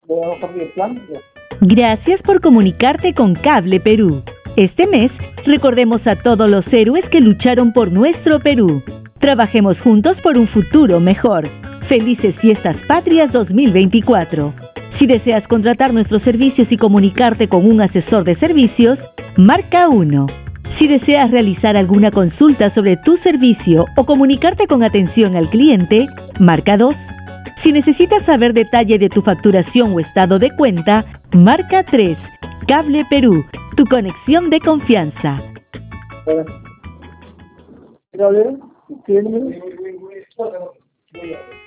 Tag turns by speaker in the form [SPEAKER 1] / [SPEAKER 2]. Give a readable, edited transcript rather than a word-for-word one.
[SPEAKER 1] voy a bajar el plan. Ya.
[SPEAKER 2] Gracias por comunicarte con Cable Perú. Este mes, recordemos a todos los héroes que lucharon por nuestro Perú. Trabajemos juntos por un futuro mejor. Felices Fiestas Patrias 2024. Si deseas contratar nuestros servicios y comunicarte con un asesor de servicios, marca 1. Si deseas realizar alguna consulta sobre tu servicio o comunicarte con atención al cliente, marca 2. Si necesitas saber detalle de tu facturación o estado de cuenta, marca 3. Cable Perú, tu conexión de confianza.
[SPEAKER 1] Cable, ¿tiene?